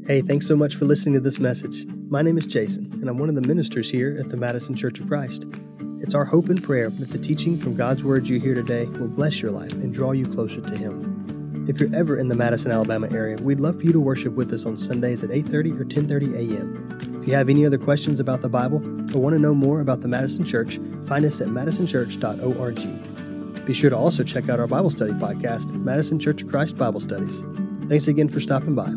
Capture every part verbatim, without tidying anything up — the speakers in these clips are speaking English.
Hey, thanks so much for listening to this message. My name is Jason, and I'm one of the ministers here at the Madison Church of Christ. It's our hope and prayer that the teaching from God's Word you hear today will bless your life and draw you closer to Him. If you're ever in the Madison, Alabama area, we'd love for you to worship with us on Sundays at eight thirty or ten thirty a.m. If you have any other questions about the Bible or want to know more about the Madison Church, find us at madison church dot org. Be sure to also check out our Bible study podcast, Madison Church of Christ Bible Studies. Thanks again for stopping by.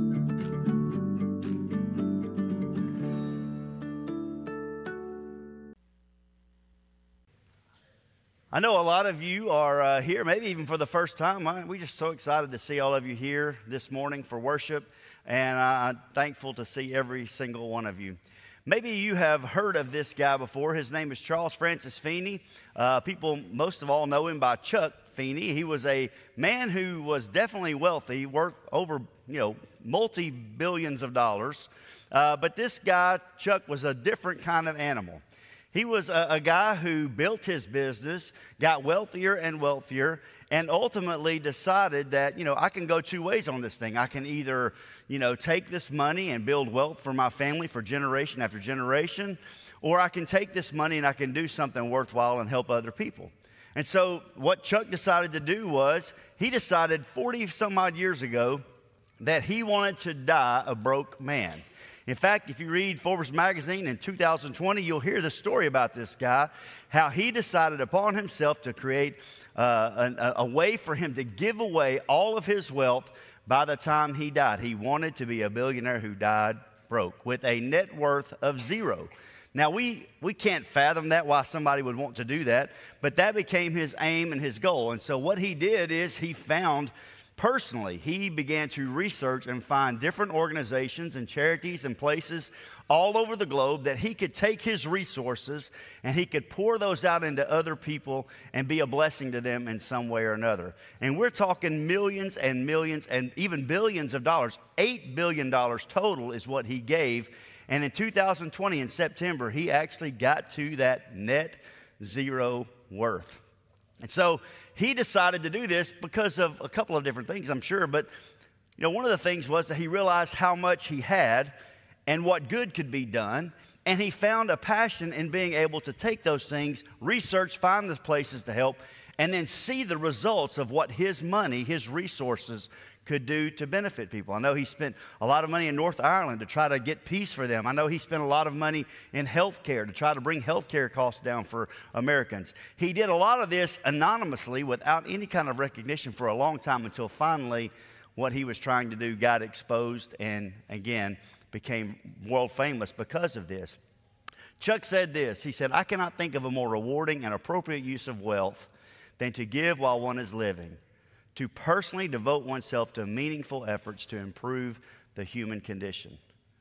I know a lot of you are uh, here, maybe even for the first time. I, we're just so excited to see all of you here this morning for worship, and I'm thankful to see every single one of you. Maybe you have heard of this guy before. His name is Charles Francis Feeney. Uh, people, most of all, know him by Chuck Feeney. He was a man who was definitely wealthy, worth over, you know, multi-billions of dollars. Uh, but this guy, Chuck, was a different kind of animal. He was a, a guy who built his business, got wealthier and wealthier, and ultimately decided that, you know, I can go two ways on this thing. I can either, you know, take this money and build wealth for my family for generation after generation, or I can take this money and I can do something worthwhile and help other people. And so what Chuck decided to do was he decided forty some odd years ago that he wanted to die a broke man. In fact, if you read Forbes magazine in two thousand twenty, you'll hear the story about this guy, how he decided upon himself to create uh, a, a way for him to give away all of his wealth by the time he died. He wanted to be a billionaire who died broke with a net worth of zero. Now, we, we can't fathom that, why somebody would want to do that, but that became his aim and his goal. And so what he did is he found Personally, he began to research and find different organizations and charities and places all over the globe that he could take his resources and he could pour those out into other people and be a blessing to them in some way or another. And we're talking millions and millions and even billions of dollars. eight billion dollars total is what he gave. And in two thousand twenty, in September, he actually got to that net zero worth. And so he decided to do this because of a couple of different things, I'm sure. But, you know, one of the things was that he realized how much he had and what good could be done. And he found a passion in being able to take those things, research, find the places to help, and then see the results of what his money, his resources could do to benefit people. I know he spent a lot of money in North Ireland to try to get peace for them. I know he spent a lot of money in health care to try to bring health care costs down for Americans. He did a lot of this anonymously without any kind of recognition for a long time until finally what he was trying to do got exposed and, again, became world famous because of this. Chuck said this. He said, "I cannot think of a more rewarding and appropriate use of wealth than to give while one is living, to personally devote oneself to meaningful efforts to improve the human condition."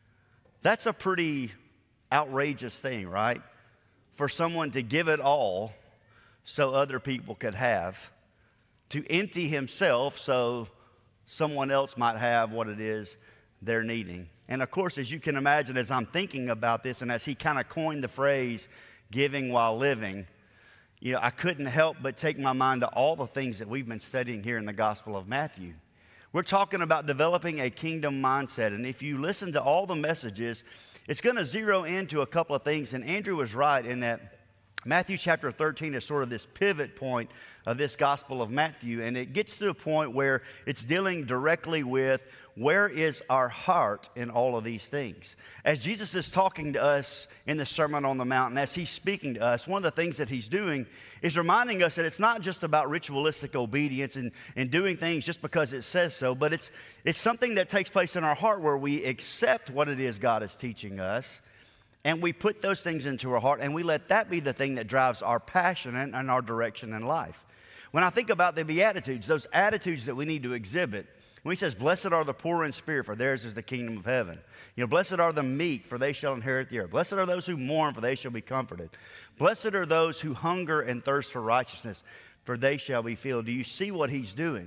That's a pretty outrageous thing, right? For someone to give it all so other people could have, to empty himself so someone else might have what it is they're needing. And of course, as you can imagine, as I'm thinking about this and as he kind of coined the phrase, giving while living, you know, I couldn't help but take my mind to all the things that we've been studying here in the Gospel of Matthew. We're talking about developing a kingdom mindset. And if you listen to all the messages, it's going to zero into a couple of things. And Andrew was right in that Matthew chapter thirteen is sort of this pivot point of this Gospel of Matthew. And it gets to a point where it's dealing directly with where is our heart in all of these things. As Jesus is talking to us in the Sermon on the Mount, and as he's speaking to us, one of the things that he's doing is reminding us that it's not just about ritualistic obedience and, and doing things just because it says so, but it's, it's something that takes place in our heart where we accept what it is God is teaching us. And we put those things into our heart, and we let that be the thing that drives our passion and, and our direction in life. When I think about the Beatitudes, those attitudes that we need to exhibit, when he says, "Blessed are the poor in spirit, for theirs is the kingdom of heaven." You know, blessed are the meek, for they shall inherit the earth. Blessed are those who mourn, for they shall be comforted. Blessed are those who hunger and thirst for righteousness, for they shall be filled. Do you see what he's doing?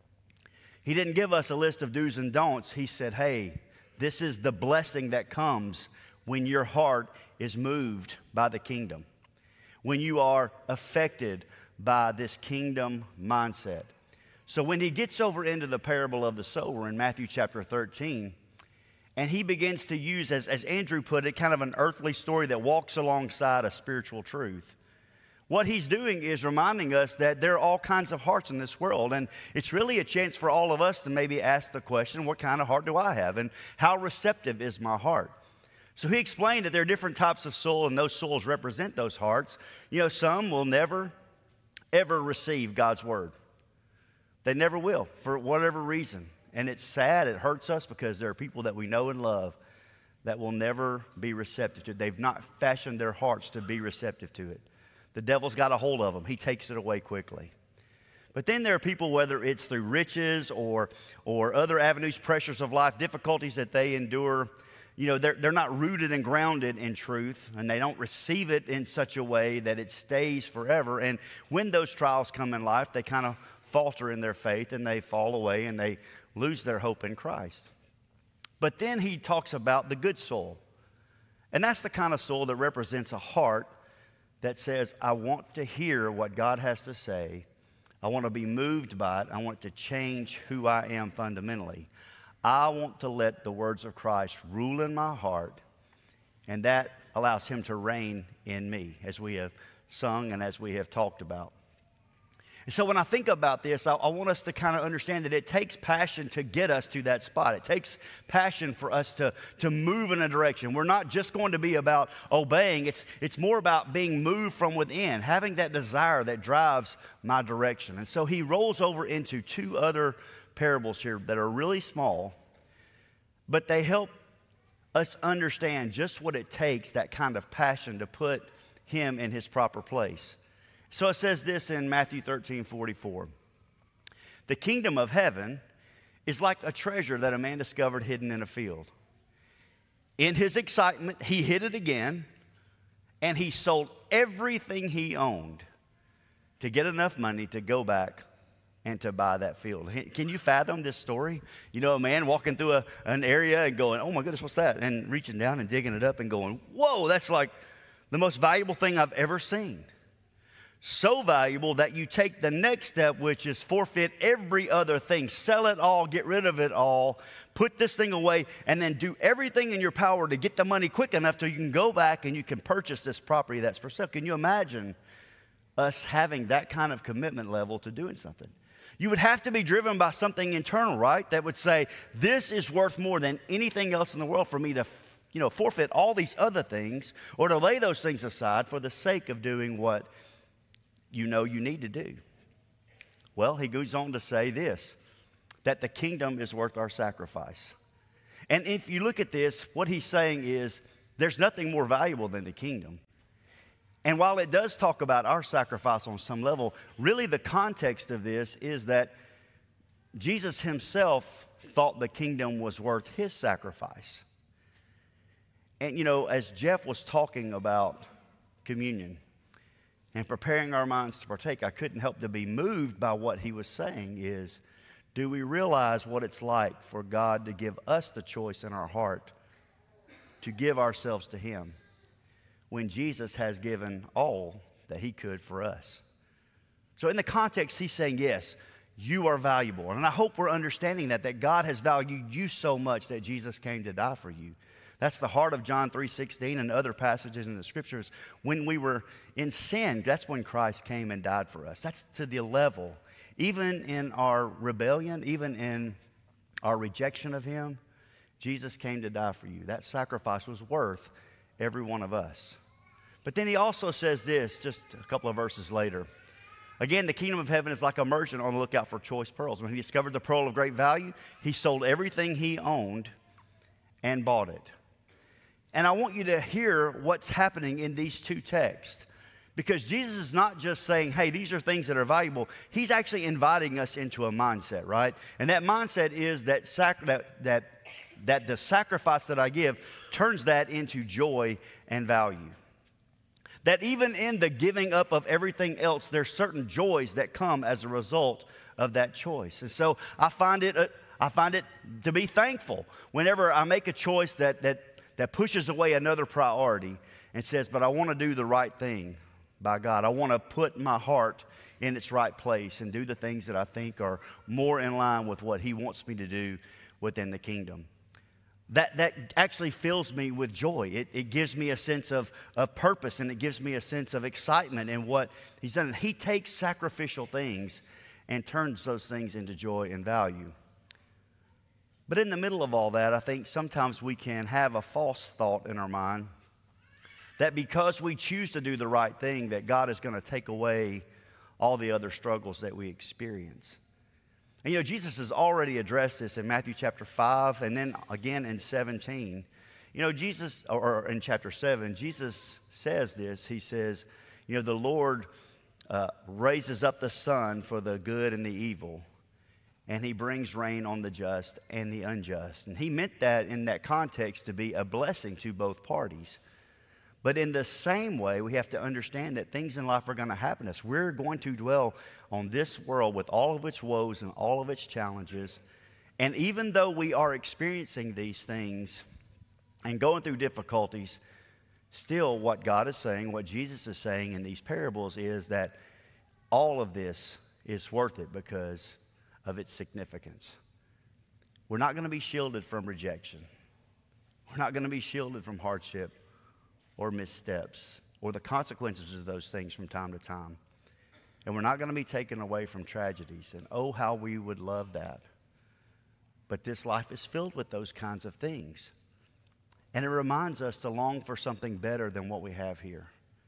He didn't give us a list of do's and don'ts. He said, hey, this is the blessing that comes when your heart is moved by the kingdom, when you are affected by this kingdom mindset. So when he gets over into the parable of the sower in Matthew chapter thirteen, And he begins to use, as, as Andrew put it, kind of an earthly story that walks alongside a spiritual truth. What he's doing is reminding us that there are all kinds of hearts in this world. And it's really a chance for all of us to maybe ask the question, what kind of heart do I have? And how receptive is my heart? So he explained that there are different types of soul, and those souls represent those hearts. You know, some will never, ever receive God's word. They never will, for whatever reason. And it's sad, it hurts us, because there are people that we know and love that will never be receptive to it. They've not fashioned their hearts to be receptive to it. The devil's got a hold of them. He takes it away quickly. But then there are people, whether it's through riches or, or other avenues, pressures of life, difficulties that they endure, you know, they're, they're not rooted and grounded in truth, and they don't receive it in such a way that it stays forever. And when those trials come in life, they kind of falter in their faith, and they fall away, and they lose their hope in Christ. But then he talks about the good soul. And that's the kind of soul that represents a heart that says, I want to hear what God has to say. I want to be moved by it. I want to change who I am fundamentally. I want to let the words of Christ rule in my heart, and that allows him to reign in me, as we have sung and as we have talked about. And so when I think about this, I, I want us to kind of understand that it takes passion to get us to that spot. It takes passion for us to, to move in a direction. We're not just going to be about obeying. It's, it's more about being moved from within, having that desire that drives my direction. And so he rolls over into two other parables here that are really small, but they help us understand just what it takes, that kind of passion, to put him in his proper place. So it says this in Matthew thirteen forty-four. The kingdom of heaven is like a treasure that a man discovered hidden in a field. In his excitement, he hid it again, and he sold everything he owned to get enough money to go back and to buy that field. Can you fathom this story? You know, a man walking through a, an area and going, oh my goodness, what's that? And reaching down and digging it up and going, whoa, that's like the most valuable thing I've ever seen. So valuable that you take the next step, which is forfeit every other thing. Sell it all, get rid of it all, put this thing away, and then do everything in your power to get the money quick enough till you can go back and you can purchase this property that's for sale. Can you imagine us having that kind of commitment level to doing something? You would have to be driven by something internal, right? That would say, this is worth more than anything else in the world for me to, you know, forfeit all these other things, or to lay those things aside for the sake of doing what you know you need to do. Well, he goes on to say this, that the kingdom is worth our sacrifice. And if you look at this, what he's saying is there's nothing more valuable than the kingdom. And while it does talk about our sacrifice on some level, really the context of this is that Jesus himself thought the kingdom was worth his sacrifice. And you know, as Jeff was talking about communion and preparing our minds to partake, I couldn't help to be moved by what he was saying is, do we realize what it's like for God to give us the choice in our heart to give ourselves to him when Jesus has given all that he could for us? So in the context, he's saying, yes, you are valuable. And I hope we're understanding that, that God has valued you so much that Jesus came to die for you. That's the heart of John three sixteen and other passages in the scriptures. When we were in sin, that's when Christ came and died for us. That's to the level. Even in our rebellion, even in our rejection of him, Jesus came to die for you. That sacrifice was worth every one of us. But then he also says this, just a couple of verses later. Again, the kingdom of heaven is like a merchant on the lookout for choice pearls. When he discovered the pearl of great value, he sold everything he owned and bought it. And I want you to hear what's happening in these two texts. Because Jesus is not just saying, hey, these are things that are valuable. He's actually inviting us into a mindset, right? And that mindset is that sac- that, that, that the sacrifice that I give turns that into joy and value. That even in the giving up of everything else, there's certain joys that come as a result of that choice. And so I find it, uh, I find it to be thankful whenever I make a choice that that that pushes away another priority and says, but I want to do the right thing by God. I want to put my heart in its right place and do the things that I think are more in line with what he wants me to do within the kingdom. that, that actually fills me with joy. It, it gives me a sense of, of purpose, and it gives me a sense of excitement in what he's done. He takes sacrificial things and turns those things into joy and value. But in the middle of all that, I think sometimes we can have a false thought in our mind that because we choose to do the right thing, that God is going to take away all the other struggles that we experience. And you know, Jesus has already addressed this in Matthew chapter five and then again in seventeen. You know, Jesus, or in chapter seven, Jesus says this. He says, you know, the Lord uh, raises up the sun for the good and the evil, and he brings rain on the just and the unjust. And he meant that in that context to be a blessing to both parties. But in the same way, we have to understand that things in life are going to happen to us. We're going to dwell on this world with all of its woes and all of its challenges. And even though we are experiencing these things and going through difficulties, still what God is saying, what Jesus is saying in these parables is that all of this is worth it because of its significance. We're not going to be shielded from rejection. We're not going to be shielded from hardship or missteps, or the consequences of those things from time to time. And we're not going to be taken away from tragedies. And oh, how we would love that. But this life is filled with those kinds of things. And it reminds us to long for something better than what we have here.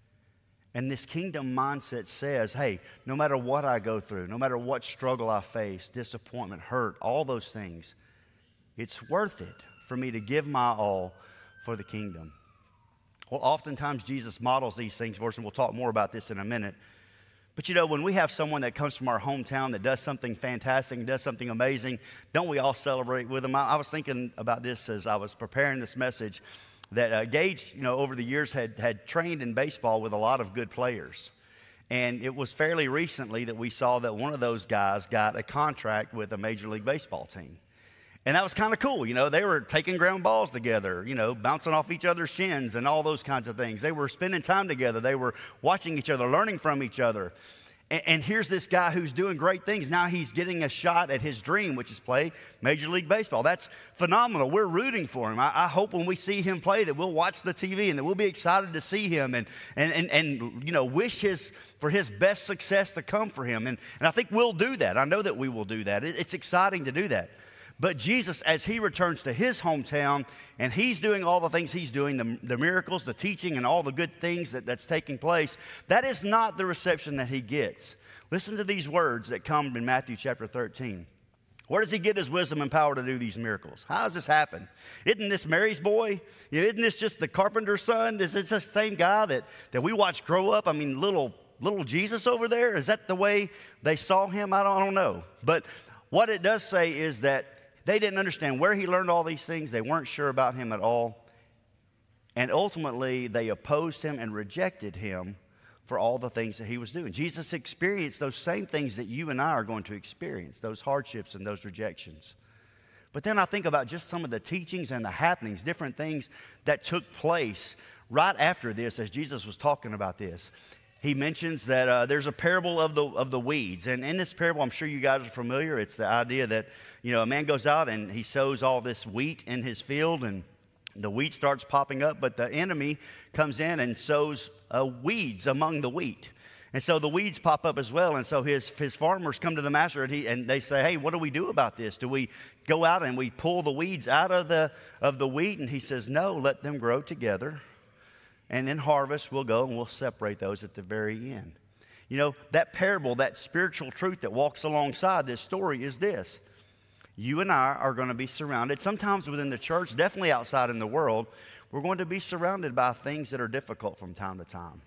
And this kingdom mindset says, hey, no matter what I go through, no matter what struggle I face, disappointment, hurt, all those things, it's worth it for me to give my all for the kingdom. Well, oftentimes Jesus models these things for us, and we'll talk more about this in a minute. But you know, when we have someone that comes from our hometown that does something fantastic and does something amazing, don't we all celebrate with them? I, I was thinking about this as I was preparing this message, that uh, Gage, you know, over the years had, had trained in baseball with a lot of good players. And it was fairly recently that we saw that one of those guys got a contract with a Major League Baseball team. And that was kind of cool, you know. They were taking ground balls together, you know, bouncing off each other's shins and all those kinds of things. They were spending time together. They were watching each other, learning from each other. And, and here's this guy who's doing great things. Now he's getting a shot at his dream, which is play Major League Baseball. That's phenomenal. We're rooting for him. I, I hope when we see him play that we'll watch the T V and that we'll be excited to see him and, and, and, and you know, wish his for his best success to come for him. And, and I think we'll do that. I know that we will do that. It, it's exciting to do that. But Jesus, as he returns to his hometown and he's doing all the things he's doing, the, the miracles, the teaching, and all the good things that, that's taking place, that is not the reception that he gets. Listen to these words that come in Matthew chapter thirteen. Where does he get his wisdom and power to do these miracles? How does this happen? Isn't this Mary's boy? You know, isn't this just the carpenter's son? Is this the same guy that, that we watched grow up? I mean, little, little Jesus over there? Is that the way they saw him? I don't, I don't know. But what it does say is that they didn't understand where he learned all these things. They weren't sure about him at all. And ultimately, they opposed him and rejected him for all the things that he was doing. Jesus experienced those same things that you and I are going to experience, those hardships and those rejections. But then I think about just some of the teachings and the happenings, different things that took place right after this as Jesus was talking about this. He mentions that uh, there's a parable of the of the weeds. And in this parable, I'm sure you guys are familiar. It's the idea that, you know, a man goes out and he sows all this wheat in his field and the wheat starts popping up, but the enemy comes in and sows uh, weeds among the wheat. And so the weeds pop up as well. And so his, his farmers come to the master and, he, and they say, hey, what do we do about this? Do we go out and we pull the weeds out of the of the wheat? And he says, no, let them grow together. And in harvest, we'll go and we'll separate those at the very end. You know, that parable, that spiritual truth that walks alongside this story is this. You and I are going to be surrounded, sometimes within the church, definitely outside in the world, we're going to be surrounded by things that are difficult from time to time.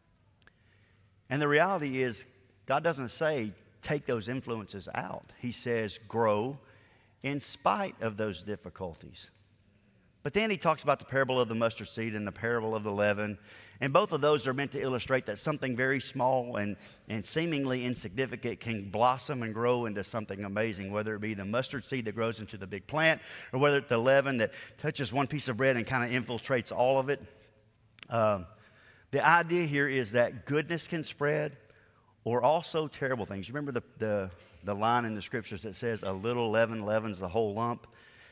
And the reality is, God doesn't say take those influences out. He says grow in spite of those difficulties. But then he talks about the parable of the mustard seed and the parable of the leaven. And both of those are meant to illustrate that something very small and, and seemingly insignificant can blossom and grow into something amazing, whether it be the mustard seed that grows into the big plant or whether it's the leaven that touches one piece of bread and kind of infiltrates all of it. Um, the idea here is that goodness can spread or also terrible things. You remember the, the, the line in the scriptures that says a little leaven leavens the whole lump?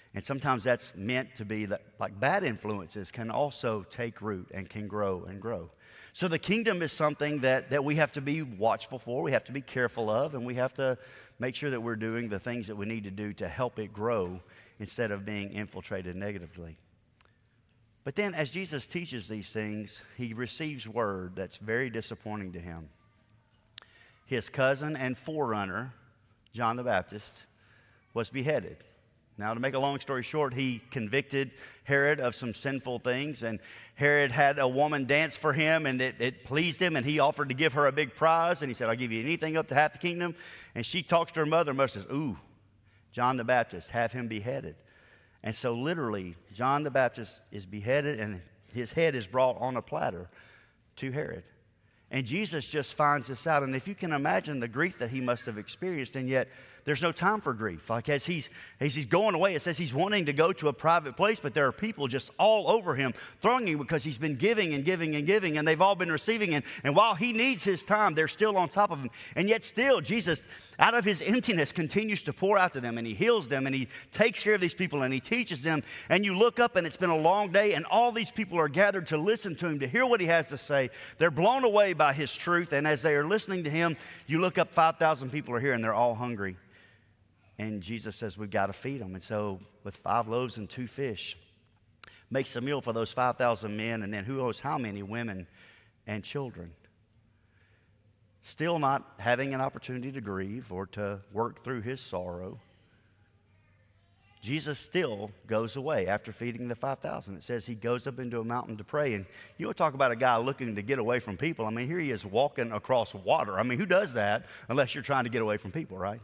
And sometimes that's meant to be that, like bad influences can also take root and can grow and grow. So the kingdom is something that, that we have to be watchful for, we have to be careful of, and we have to make sure that we're doing the things that we need to do to help it grow instead of being infiltrated negatively. But then as Jesus teaches these things, he receives word that's very disappointing to him. His cousin and forerunner, John the Baptist, was beheaded. Now, to make a long story short, he convicted Herod of some sinful things, and Herod had a woman dance for him, and it, it pleased him, and he offered to give her a big prize, and he said, I'll give you anything up to half the kingdom. And she talks to her mother, and mother says, ooh, John the Baptist, have him beheaded. And so literally, John the Baptist is beheaded, and his head is brought on a platter to Herod. And Jesus just finds this out. And if you can imagine the grief that he must have experienced, and yet there's no time for grief. Like as he's, as he's going away, it says he's wanting to go to a private place, but there are people just all over him, throwing him because he's been giving and giving and giving, and they've all been receiving. And, and while he needs his time, they're still on top of him. And yet still, Jesus, out of his emptiness, continues to pour out to them, and he heals them, and he takes care of these people, and he teaches them. And you look up, and it's been a long day, and all these people are gathered to listen to him, to hear what he has to say. They're blown away by his truth, and as they are listening to him, you look up, five thousand people are here, and they're all hungry. And Jesus says, we've got to feed them. And so with five loaves and two fish, makes a meal for those five thousand men, and then who knows how many women and children. Still not having an opportunity to grieve or to work through his sorrow, Jesus still goes away after feeding the five thousand. It says he goes up into a mountain to pray. And you want to talk about a guy looking to get away from people. I mean, here he is walking across water. I mean, who does that unless you're trying to get away from people, right?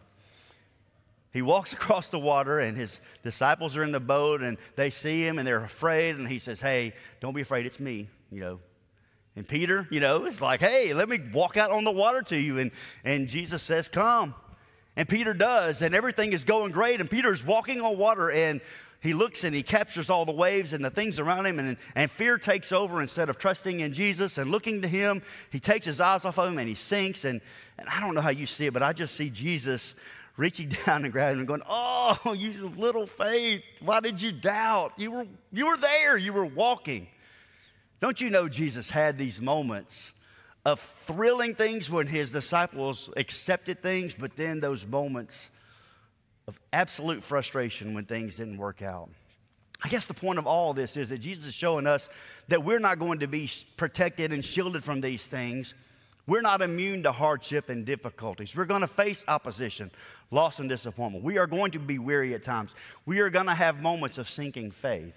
He walks across the water, and his disciples are in the boat, and they see him, and they're afraid. And he says, hey, don't be afraid. It's me, you know. And Peter, you know, is like, hey, let me walk out on the water to you. And, and Jesus says, come. And Peter does, and everything is going great. And Peter's walking on water, and he looks and he captures all the waves and the things around him, and, and fear takes over. Instead of trusting in Jesus and looking to him, he takes his eyes off of him and he sinks. And, and I don't know how you see it, but I just see Jesus reaching down and grabbing him and going, oh, you little faith, why did you doubt? You were, you were there, you were walking. Don't you know Jesus had these moments of thrilling things when his disciples accepted things, but then those moments of absolute frustration when things didn't work out. I guess the point of all of this is that Jesus is showing us that we're not going to be protected and shielded from these things. We're not immune to hardship and difficulties. We're going to face opposition, loss, and disappointment. We are going to be weary at times. We are going to have moments of sinking faith.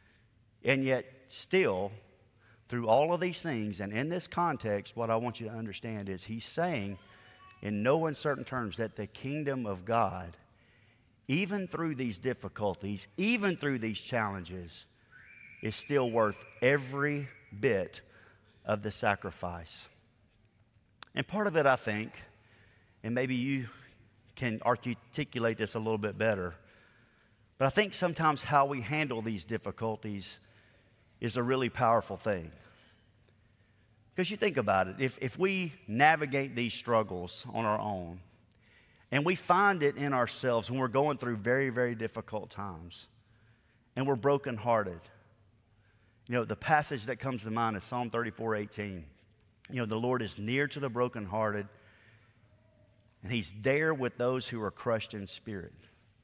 And yet still, through all of these things, and in this context, what I want you to understand is he's saying in no uncertain terms that the kingdom of God, even through these difficulties, even through these challenges, is still worth every bit of the sacrifice. And part of it, I think, and maybe you can articulate this a little bit better, but I think sometimes how we handle these difficulties is a really powerful thing. Because you think about it, if, if we navigate these struggles on our own, and we find it in ourselves when we're going through very, very difficult times, and we're brokenhearted. You know, the passage that comes to mind is Psalm thirty-four eighteen. You know, the Lord is near to the brokenhearted, and he's there with those who are crushed in spirit.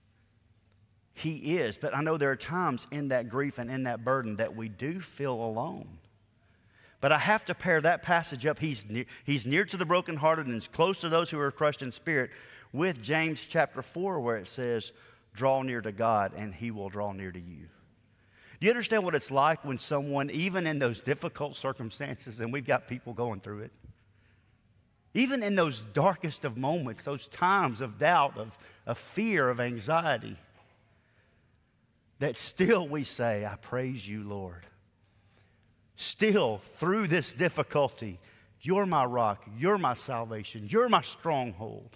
He is, but I know there are times in that grief and in that burden that we do feel alone. But I have to pair that passage up, he's near, he's near to the brokenhearted and is close to those who are crushed in spirit, with James chapter four, where it says, draw near to God and he will draw near to you. Do you understand what it's like when someone, even in those difficult circumstances, and we've got people going through it, even in those darkest of moments, those times of doubt, of, of fear, of anxiety, that still we say, I praise you, Lord. Still, through this difficulty, you're my rock, you're my salvation, you're my stronghold.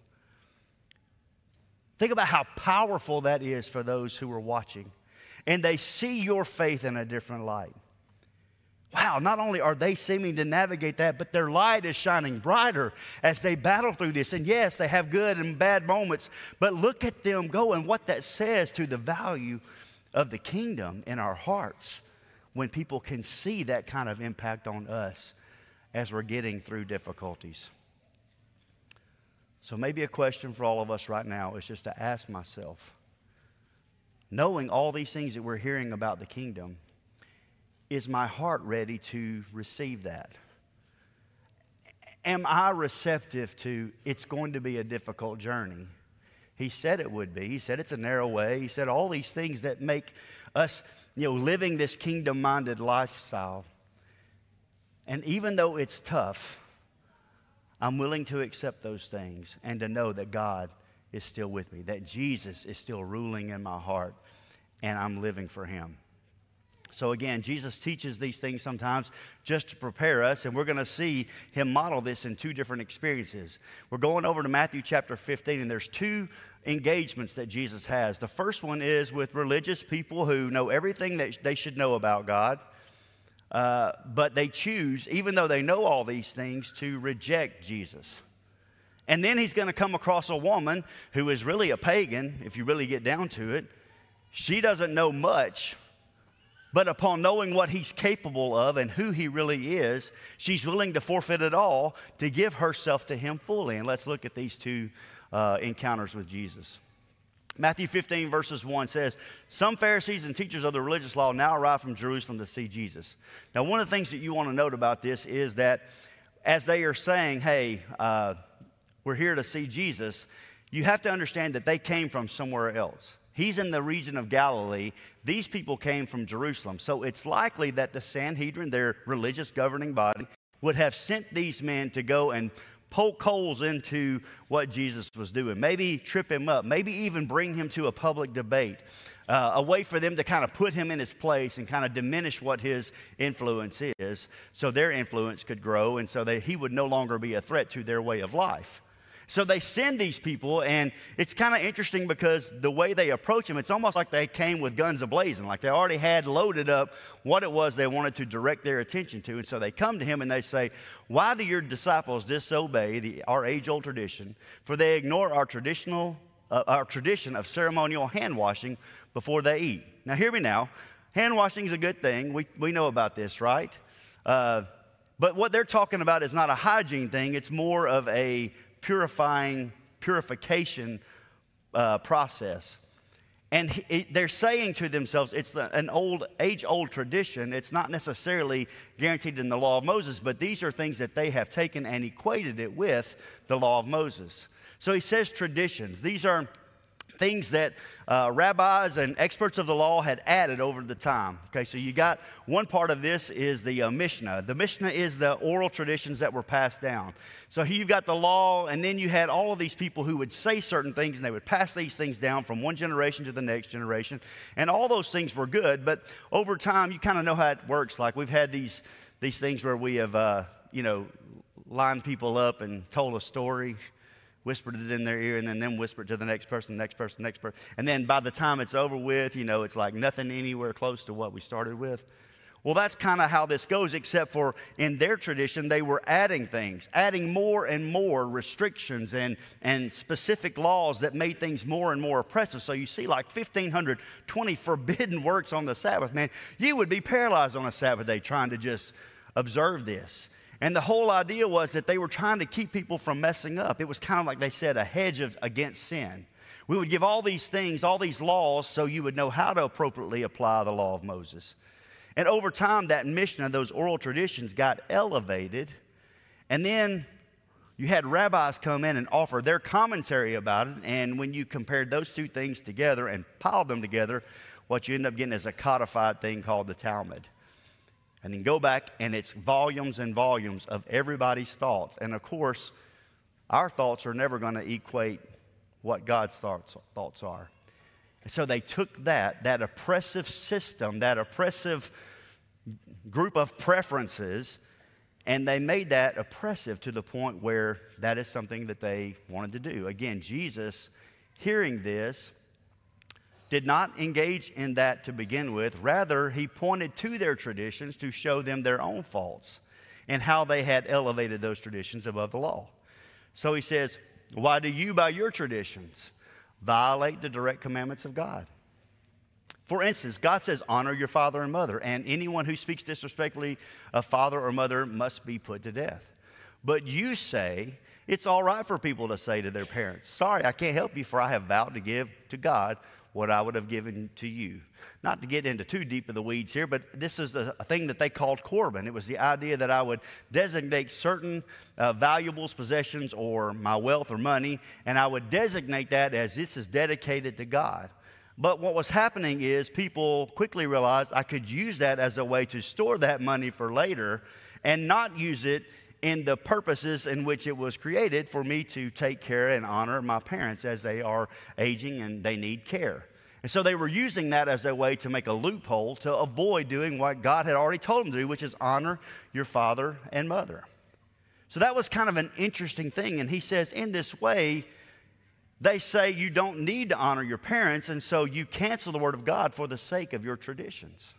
Think about how powerful that is for those who are watching. And they see your faith in a different light. Wow, not only are they seeming to navigate that, but their light is shining brighter as they battle through this. And yes, they have good and bad moments, but look at them go and what that says to the value of the kingdom in our hearts when people can see that kind of impact on us as we're getting through difficulties. So maybe a question for all of us right now is just to ask myself, knowing all these things that we're hearing about the kingdom, is my heart ready to receive that? Am I receptive to it's going to be a difficult journey? He said it would be. He said it's a narrow way. He said all these things that make us, you know, living this kingdom-minded lifestyle. And even though it's tough, I'm willing to accept those things and to know that God is still with me, that Jesus is still ruling in my heart, and I'm living for him. So again, Jesus teaches these things sometimes just to prepare us, and we're going to see him model this in two different experiences. We're going over to Matthew chapter fifteen, and there's two engagements that Jesus has. The first one is with religious people who know everything that they should know about God, uh, but they choose, even though they know all these things, to reject Jesus. And then he's going to come across a woman who is really a pagan, if you really get down to it. She doesn't know much, but upon knowing what he's capable of and who he really is, she's willing to forfeit it all to give herself to him fully. And let's look at these two uh, encounters with Jesus. Matthew fifteen verses one says, some Pharisees and teachers of the religious law now arrived from Jerusalem to see Jesus. Now, one of the things that you want to note about this is that as they are saying, hey, uh, we're here to see Jesus, you have to understand that they came from somewhere else. He's in the region of Galilee. These people came from Jerusalem. So it's likely that the Sanhedrin, their religious governing body, would have sent these men to go and poke holes into what Jesus was doing. Maybe trip him up. Maybe even bring him to a public debate. Uh, a way for them to kind of put him in his place and kind of diminish what his influence is so their influence could grow and so that he would no longer be a threat to their way of life. So they send these people, and it's kind of interesting because the way they approach him, it's almost like they came with guns a-blazing, like they already had loaded up what it was they wanted to direct their attention to. And so they come to him and they say, why do your disciples disobey the, our age-old tradition, for they ignore our traditional, uh, our tradition of ceremonial hand washing before they eat? Now hear me now. Hand washing is a good thing. We, we know about this, right? Uh, but what they're talking about is not a hygiene thing. It's more of a purifying, purification uh, process. And he, it, they're saying to themselves, it's the, an old, age-old tradition. It's not necessarily guaranteed in the law of Moses, but these are things that they have taken and equated it with the law of Moses. So he says traditions. These are things that uh, rabbis and experts of the law had added over the time. Okay, so you got one part of this is the uh, Mishnah. The Mishnah is the oral traditions that were passed down. So here you've got the law, and then you had all of these people who would say certain things, and they would pass these things down from one generation to the next generation. And all those things were good, but over time, you kind of know how it works. Like we've had these, these things where we have, uh, you know, lined people up and told a story, whispered it in their ear, and then them whispered to the next person, the next person, the next person. And then by the time it's over with, you know, it's like nothing anywhere close to what we started with. Well, that's kind of how this goes, except for in their tradition, they were adding things, adding more and more restrictions and, and specific laws that made things more and more oppressive. So you see like fifteen twenty forbidden works on the Sabbath. Man, you would be paralyzed on a Sabbath day trying to just observe this. And the whole idea was that they were trying to keep people from messing up. It was kind of like they said, a hedge of, against sin. We would give all these things, all these laws, so you would know how to appropriately apply the law of Moses. And over time, that Mishnah, those oral traditions got elevated. And then you had rabbis come in and offer their commentary about it. And when you compared those two things together and piled them together, what you end up getting is a codified thing called the Talmud. And then go back, and it's volumes and volumes of everybody's thoughts. And of course, our thoughts are never going to equate what God's thoughts, thoughts are. And so they took that, that oppressive system, that oppressive group of preferences, and they made that oppressive to the point where that is something that they wanted to do. Again, Jesus, hearing this, did not engage in that to begin with. Rather, he pointed to their traditions to show them their own faults and how they had elevated those traditions above the law. So he says, why do you by your traditions violate the direct commandments of God? For instance, God says, honor your father and mother, and anyone who speaks disrespectfully of father or mother must be put to death. But you say it's all right for people to say to their parents, sorry, I can't help you, for I have vowed to give to God what I would have given to you. Not to get into too deep of the weeds here, but this is a, a thing that they called Corban. It was the idea that I would designate certain uh, valuables, possessions, or my wealth or money, and I would designate that as this is dedicated to God. But what was happening is people quickly realized I could use that as a way to store that money for later and not use it in the purposes in which it was created for me to take care and honor my parents as they are aging and they need care. And so they were using that as a way to make a loophole to avoid doing what God had already told them to do, which is honor your father and mother. So that was kind of an interesting thing. And he says, in this way, they say you don't need to honor your parents, and so you cancel the word of God for the sake of your traditions.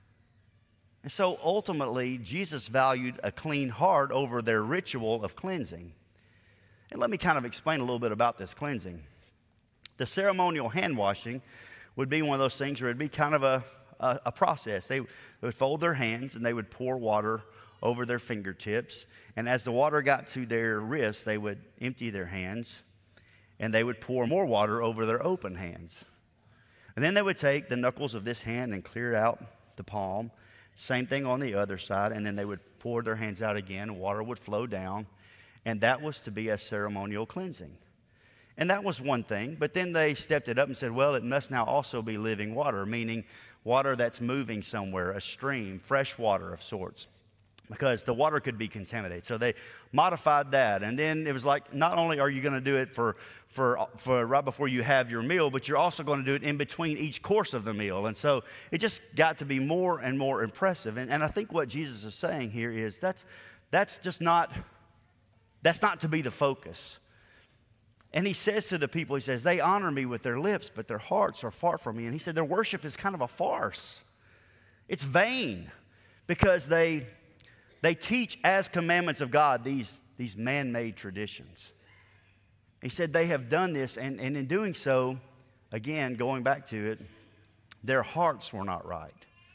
And so ultimately, Jesus valued a clean heart over their ritual of cleansing. And let me kind of explain a little bit about this cleansing. The ceremonial hand washing would be one of those things where it'd be kind of a, a, a process. They would fold their hands and they would pour water over their fingertips. And as the water got to their wrists, they would empty their hands and they would pour more water over their open hands. And then they would take the knuckles of this hand and clear out the palm. Same thing on the other side, and then they would pour their hands out again, water would flow down, and that was to be a ceremonial cleansing. And that was one thing, but then they stepped it up and said, well, it must now also be living water, meaning water that's moving somewhere, a stream, fresh water of sorts, because the water could be contaminated. So they modified that, and then it was like, not only are you going to do it for, for, for right before you have your meal, but you're also going to do it in between each course of the meal. And so it just got to be more and more impressive. And, and I think what Jesus is saying here is that's, that's just not, that's not to be the focus. And he says to the people, he says, they honor me with their lips, but their hearts are far from me. And he said their worship is kind of a farce. It's vain because they... They teach as commandments of God these, these man-made traditions. He said they have done this, and, and in doing so, again, going back to it, their hearts were not right.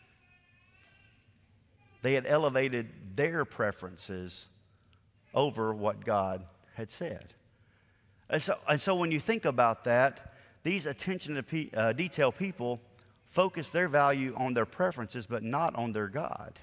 They had elevated their preferences over what God had said. And so, and so when you think about that, these attention to pe- uh, detail people focus their value on their preferences, but not on their God.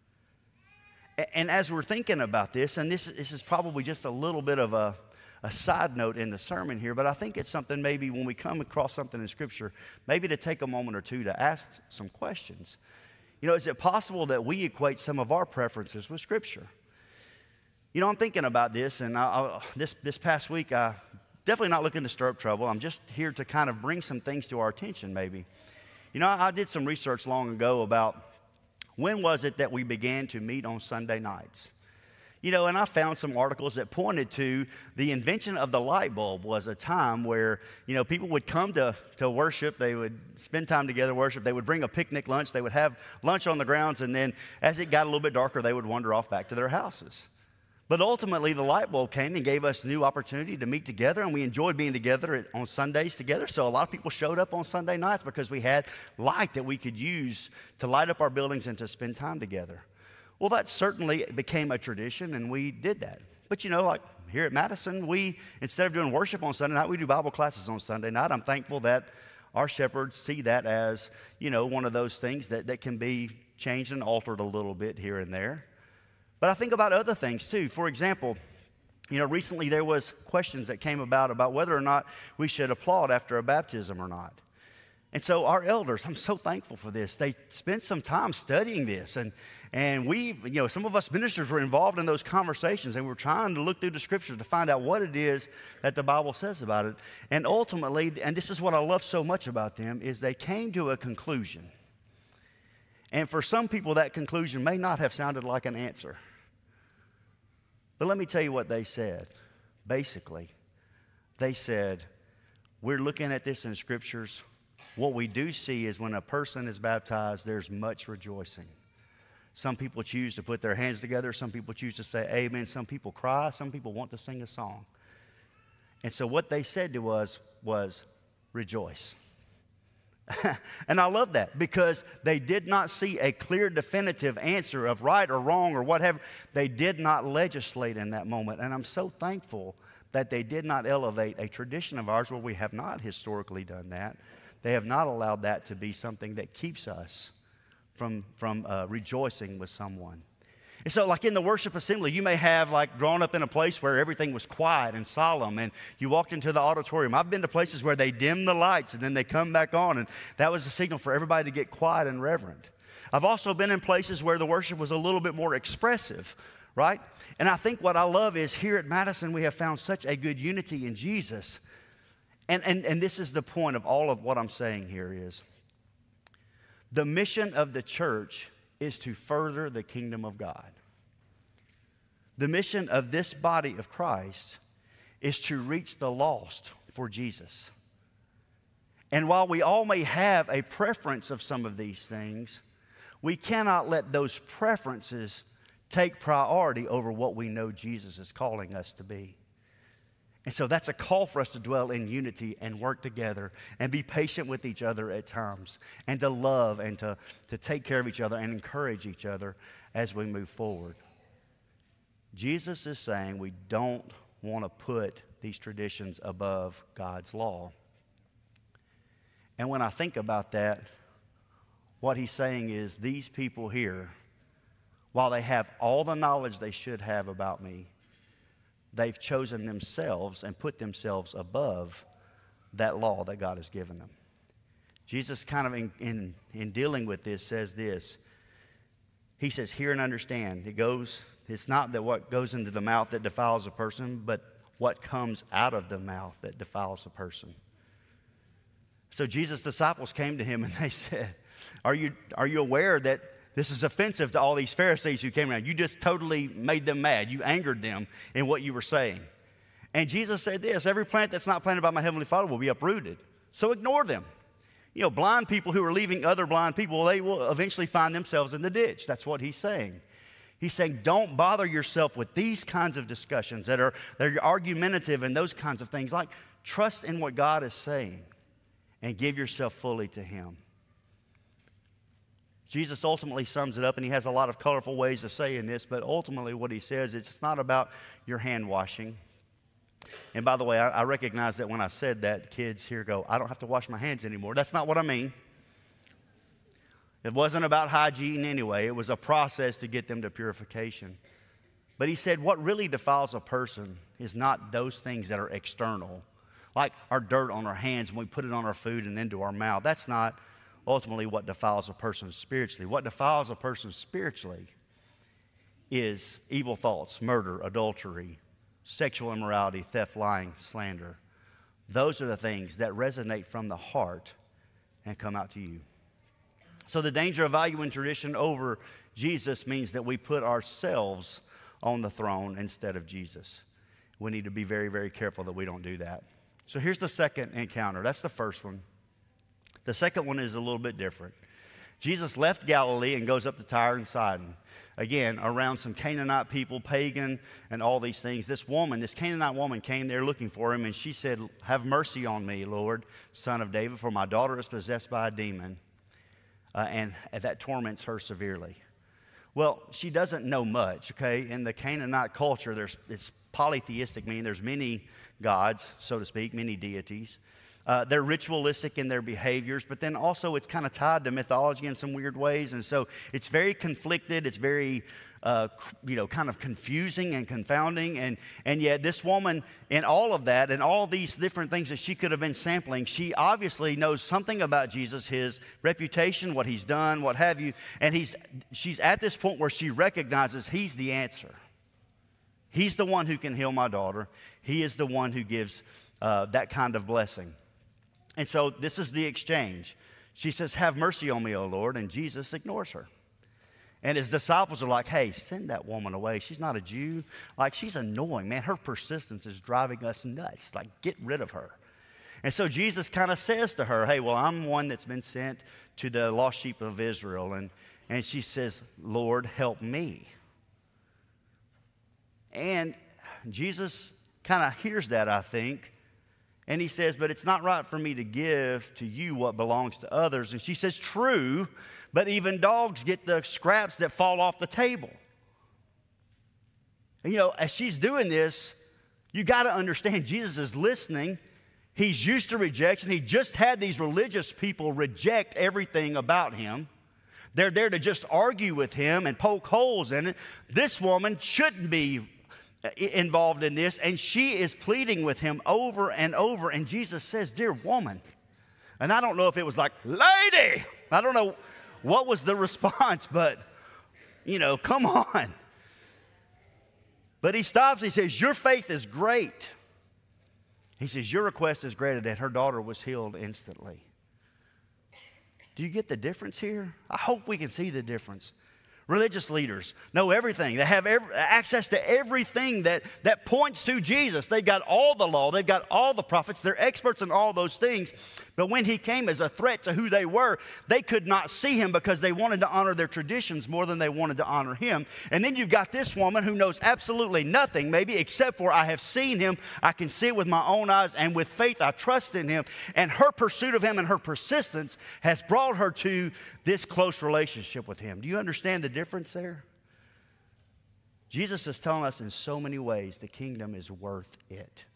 And as we're thinking about this, and this, this is probably just a little bit of a, a side note in the sermon here, but I think it's something maybe when we come across something in Scripture, maybe to take a moment or two to ask some questions. You know, is it possible that we equate some of our preferences with Scripture? You know, I'm thinking about this, and I, I, this, this past week, I definitely not looking to stir up trouble. I'm just here to kind of bring some things to our attention maybe. You know, I, I did some research long ago about when was it that we began to meet on Sunday nights? You know, and I found some articles that pointed to the invention of the light bulb was a time where, you know, people would come to, to worship. They would spend time together, worship. They would bring a picnic lunch. They would have lunch on the grounds. And then as it got a little bit darker, they would wander off back to their houses. But ultimately, the light bulb came and gave us new opportunity to meet together, and we enjoyed being together on Sundays together. So a lot of people showed up on Sunday nights because we had light that we could use to light up our buildings and to spend time together. Well, that certainly became a tradition, and we did that. But, you know, like here at Madison, we, instead of doing worship on Sunday night, we do Bible classes on Sunday night. I'm thankful that our shepherds see that as, you know, one of those things that, that can be changed and altered a little bit here and there. But I think about other things too. For example, you know, recently there was questions that came about about whether or not we should applaud after a baptism or not. And so our elders, I'm so thankful for this. They spent some time studying this. And, and we, you know, some of us ministers were involved in those conversations, and we're trying to look through the Scriptures to find out what it is that the Bible says about it. And ultimately, and this is what I love so much about them, is they came to a conclusion. And for some people, that conclusion may not have sounded like an answer. But let me tell you what they said. Basically, they said, we're looking at this in the Scriptures. What we do see is when a person is baptized, there's much rejoicing. Some people choose to put their hands together. Some people choose to say amen. Some people cry. Some people want to sing a song. And so what they said to us was, rejoice. And I love that because they did not see a clear, definitive answer of right or wrong or whatever. They did not legislate in that moment. And I'm so thankful that they did not elevate a tradition of ours where we have not historically done that. They have not allowed that to be something that keeps us from, from uh, rejoicing with someone. And so like in the worship assembly, you may have like grown up in a place where everything was quiet and solemn and you walked into the auditorium. I've been to places where they dim the lights and then they come back on, and that was a signal for everybody to get quiet and reverent. I've also been in places where the worship was a little bit more expressive, right? And I think what I love is here at Madison we have found such a good unity in Jesus. And, and, and this is the point of all of what I'm saying here is the mission of the church is to further the kingdom of God. The mission of this body of Christ is to reach the lost for Jesus. And while we all may have a preference of some of these things, we cannot let those preferences take priority over what we know Jesus is calling us to be. And so that's a call for us to dwell in unity and work together and be patient with each other at times and to love and to, to take care of each other and encourage each other as we move forward. Jesus is saying we don't want to put these traditions above God's law. And when I think about that, what he's saying is these people here, while they have all the knowledge they should have about me, they've chosen themselves and put themselves above that law that God has given them. Jesus kind of in, in, in dealing with this says this. He says, hear and understand. It goes, it's not that what goes into the mouth that defiles a person, but what comes out of the mouth that defiles a person. So Jesus' disciples came to him and they said, are you, are you aware that this is offensive to all these Pharisees who came around? You just totally made them mad. You angered them in what you were saying. And Jesus said this, every plant that's not planted by my heavenly Father will be uprooted. So ignore them. You know, blind people who are leaving other blind people, they will eventually find themselves in the ditch. That's what he's saying. He's saying don't bother yourself with these kinds of discussions that are, that are argumentative and those kinds of things. Like, trust in what God is saying and give yourself fully to him. Jesus ultimately sums it up, and he has a lot of colorful ways of saying this, but ultimately what he says is it's not about your hand washing. And by the way, I, I recognize that when I said that, kids here go, I don't have to wash my hands anymore. That's not what I mean. It wasn't about hygiene anyway. It was a process to get them to purification. But he said what really defiles a person is not those things that are external, like our dirt on our hands when we put it on our food and into our mouth. That's not ultimately what defiles a person spiritually. What defiles a person spiritually is evil thoughts, murder, adultery, sexual immorality, theft, lying, slander. Those are the things that resonate from the heart and come out to you. So the danger of valuing tradition over Jesus means that we put ourselves on the throne instead of Jesus. We need to be very, very careful that we don't do that. So here's the second encounter. That's the first one. The second one is a little bit different. Jesus left Galilee and goes up to Tyre and Sidon. Again, around some Canaanite people, pagan, and all these things. This woman, this Canaanite woman came there looking for him, and she said, have mercy on me, Lord, Son of David, for my daughter is possessed by a demon, uh, and that torments her severely. Well, she doesn't know much, okay? In the Canaanite culture, there's, it's polytheistic, meaning there's many gods, so to speak, many deities. Uh, they're ritualistic in their behaviors, but then also it's kind of tied to mythology in some weird ways. And so it's very conflicted. It's very, uh, you know, kind of confusing and confounding. And, and yet this woman, in all of that and all these different things that she could have been sampling, she obviously knows something about Jesus, his reputation, what he's done, what have you. And he's, she's at this point where she recognizes he's the answer. He's the one who can heal my daughter. He is the one who gives uh, that kind of blessing. And so this is the exchange. She says, have mercy on me, O Lord. And Jesus ignores her. And his disciples are like, hey, send that woman away. She's not a Jew. Like, she's annoying, man. Her persistence is driving us nuts. Like, get rid of her. And so Jesus kind of says to her, hey, well, I'm one that's been sent to the lost sheep of Israel. And, and she says, Lord, help me. And Jesus kind of hears that, I think. And he says, but it's not right for me to give to you what belongs to others. And she says, true, but even dogs get the scraps that fall off the table. And you know, as she's doing this, you got to understand Jesus is listening. He's used to rejection. He just had these religious people reject everything about him. They're there to just argue with him and poke holes in it. This woman shouldn't be involved in this, and she is pleading with him over and over. And Jesus says, dear woman. And I don't know if it was like, lady. I don't know what was the response, but, you know, come on. But he stops. He says, your faith is great. He says, your request is granted, that her daughter was healed instantly. Do you get the difference here? I hope we can see the difference. Religious leaders know everything. They have every, access to everything that, that points to Jesus. They've got all the law. They've got all the prophets. They're experts in all those things. But when he came as a threat to who they were, they could not see him because they wanted to honor their traditions more than they wanted to honor him. And then you've got this woman who knows absolutely nothing, maybe except for I have seen him. I can see it with my own eyes, and with faith I trust in him. And her pursuit of him and her persistence has brought her to this close relationship with him. Do you understand the difference there? Jesus is telling us in so many ways the kingdom is worth it.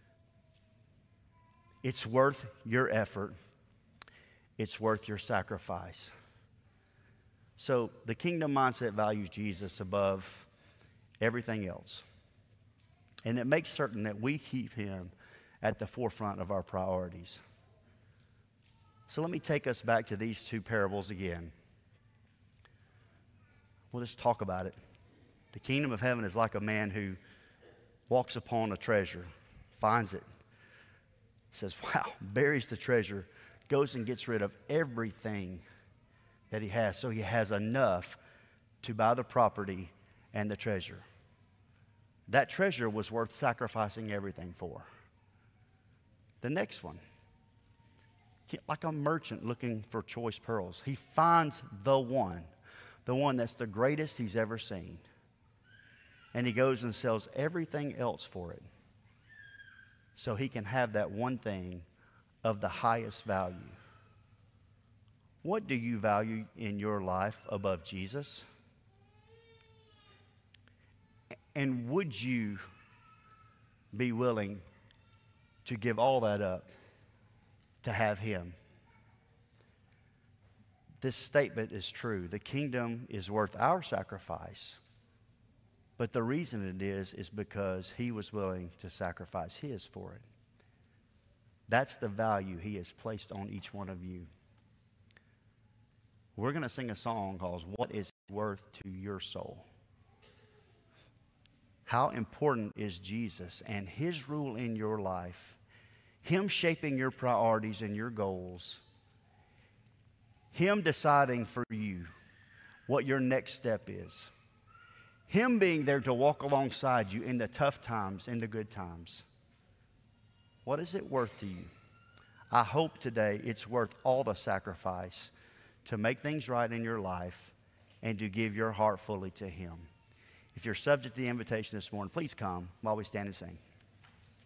It's worth your effort. It's worth your sacrifice. So the kingdom mindset values Jesus above everything else. And it makes certain that we keep him at the forefront of our priorities. So let me take us back to these two parables again. We'll just talk about it. The kingdom of heaven is like a man who walks upon a treasure, finds it, says, wow, buries the treasure, goes and gets rid of everything that he has, so he has enough to buy the property and the treasure. That treasure was worth sacrificing everything for. The next one, like a merchant looking for choice pearls, he finds the one. The one that's the greatest he's ever seen. And he goes and sells everything else for it so he can have that one thing of the highest value. What do you value in your life above Jesus? And would you be willing to give all that up to have him? This statement is true. The kingdom is worth our sacrifice. But the reason it is, is because he was willing to sacrifice his for it. That's the value he has placed on each one of you. We're going to sing a song called, What is He Worth to Your Soul? How important is Jesus and his rule in your life, him shaping your priorities and your goals, him deciding for you what your next step is. Him being there to walk alongside you in the tough times, in the good times. What is it worth to you? I hope today it's worth all the sacrifice to make things right in your life and to give your heart fully to him. If you're subject to the invitation this morning, please come while we stand and sing.